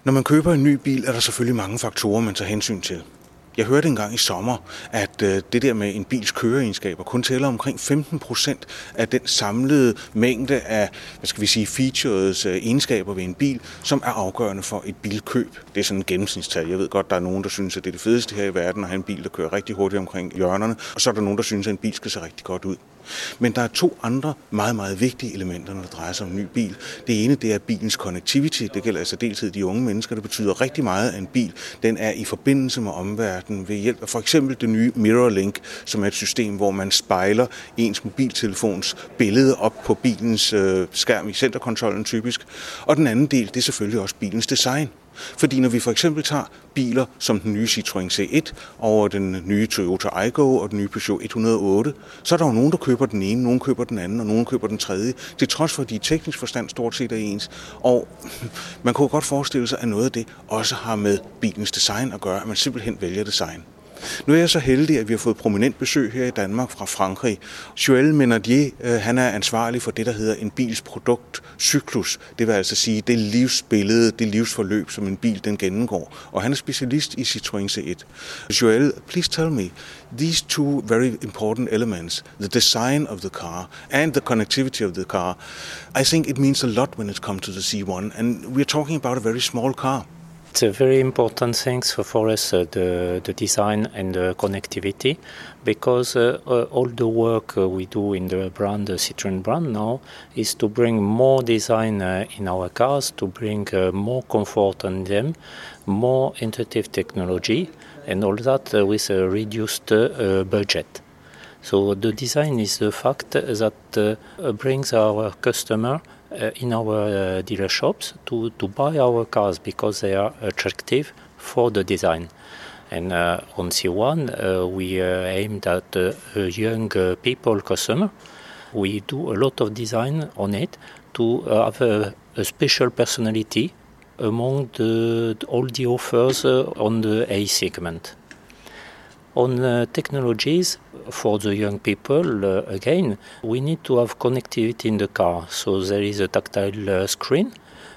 Når man køber en ny bil, er der selvfølgelig mange faktorer, man tager hensyn til. Jeg hørte engang i sommer, at det der med en bils køreegenskaber kun tæller omkring 15% af den samlede mængde af, features, egenskaber ved en bil, som er afgørende for et bilkøb. Det er sådan en gennemsnitstal. Jeg ved godt, der er nogen, der synes, at det er det fedeste her i verden at have en bil, der kører rigtig hurtigt omkring hjørnerne, og så er der nogen, der synes, at en bil skal se rigtig godt ud. Men der er to andre meget, meget vigtige elementer, når det drejer sig om en ny bil. Det ene, det er bilens connectivity. Det gælder altså deltid de unge mennesker. Det betyder rigtig meget, at en bil den er i forbindelse med omverdenen ved hjælp af for eksempel det nye MirrorLink, som er et system, hvor man spejler ens mobiltelefons billede op på bilens skærm i centerkonsollen typisk. Og den anden del, det er selvfølgelig også bilens design. Fordi når vi for eksempel tager biler som den nye Citroën C1 og den nye Toyota Aygo og den nye Peugeot 108, så er der jo nogen, der køber den ene, nogen køber den anden og nogen køber den tredje, til trods for, at de i teknisk forstand stort set er ens. Og man kunne godt forestille sig, at noget af det også har med bilens design at gøre, at man simpelthen vælger design. Nu er jeg så heldig, at vi har fået prominent besøg her i Danmark fra Frankrig. Joël Menardier, han er ansvarlig for det, der hedder en bils produktcyklus. Det vil altså sige det livsbillede, det livsforløb, som en bil den gennemgår. Og han er specialist i Citroën C1. Joël, please tell me, these two very important elements, the design of the car and the connectivity of the car, I think it means a lot when it comes to the C1. And we're talking about a very small car. It's a very important thing for us, the design and the connectivity, because all the work we do in the brand, the Citroën brand now, is to bring more design in our cars, to bring more comfort in them, more intuitive technology, and all that with a reduced budget. So the design is the fact that brings our customer in our dealer shops to buy our cars because they are attractive for the design. And on C1 we aimed at young people customer. We do a lot of design on it to have a special personality among all the offers on the A segment. On technologies, for the young people, again, we need to have connectivity in the car. So there is a tactile screen,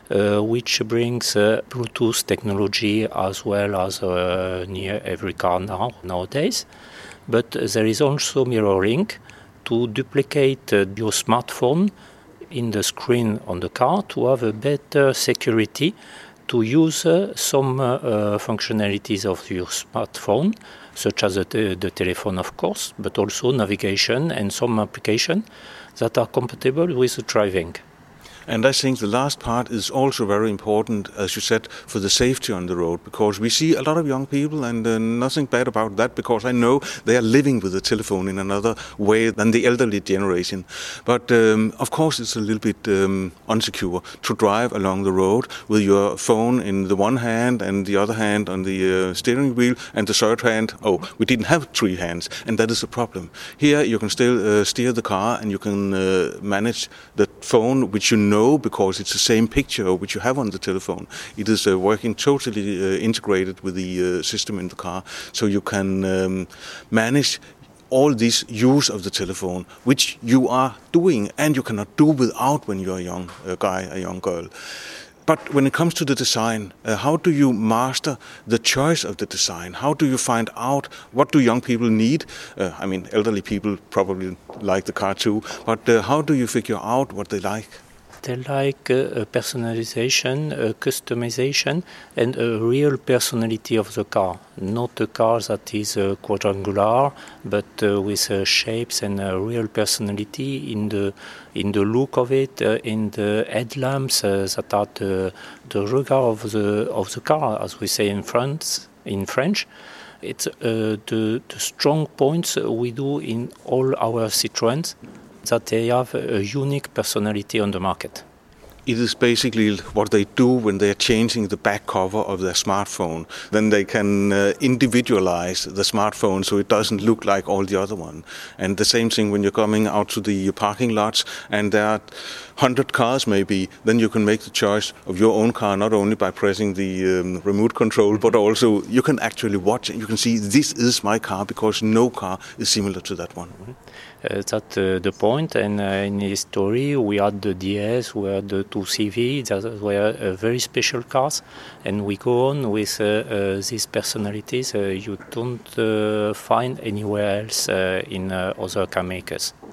which brings Bluetooth technology as well as near every car nowadays. But there is also mirroring to duplicate your smartphone in the screen on the car to have a better security, to use some functionalities of your smartphone, such as the telephone, of course, but also navigation and some applications that are compatible with driving. And I think the last part is also very important, as you said, for the safety on the road, because we see a lot of young people, and nothing bad about that, because I know they are living with the telephone in another way than the elderly generation. But of course it's a little bit unsecure to drive along the road with your phone in the one hand and the other hand on the steering wheel, and the third hand, we didn't have three hands, and that is a problem. Here you can still steer the car, and you can manage the phone, which you know because it's the same picture which you have on the telephone. It is working totally integrated with the system in the car, so you can manage all this use of the telephone, which you are doing and you cannot do without when you're a young guy, a young girl. But when it comes to the design, how do you master the choice of the design? How do you find out what do young people need? Elderly people probably like the car too, but how do you figure out what they like? They like personalization, customization, and a real personality of the car. Not a car that is quadrangular, but with shapes and a real personality in the look of it, in the headlamps that are the regard of the car, as we say in French. It's the strong points we do in all our Citroëns, that they have a unique personality on the market. It is basically what they do when they are changing the back cover of their smartphone. Then they can individualize the smartphone so it doesn't look like all the other one. And the same thing when you're coming out to the parking lots and there are 100 cars maybe, then you can make the choice of your own car, not only by pressing the remote control, but also you can actually watch it. You can see this is my car because no car is similar to that one. That's the point. And in history, we had the DS, we had the 2CV, that were very special cars. And we go on with these personalities you don't find anywhere else in other car makers.